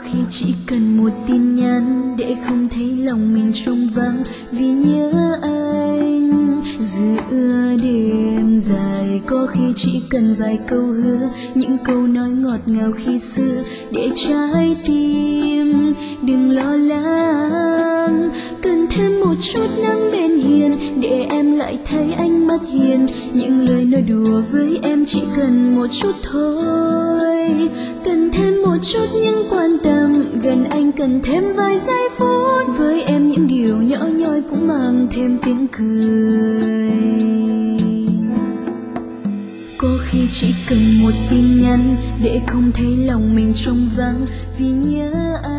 khi chỉ cần một tin nhắn để không thấy lòng mình trống vắng vì nhớ anh. Giữa đêm dài có khi chỉ cần vài câu hứa, những câu nói ngọt ngào khi xưa để trái tim đừng lo lắng. Cần thêm một chút nắng bên hiền để em lại thấy ánh mắt hiền, những lời nói đùa với em chỉ cần một chút thôi. Cần thêm một chút những quan tâm gần anh, cần thêm vài giây phút với em, những điều nhỏ nhoi cũng mang thêm tiếng cười. Có khi chỉ cần một tin nhắn để không thấy lòng mình trống vắng vì nhớ anh.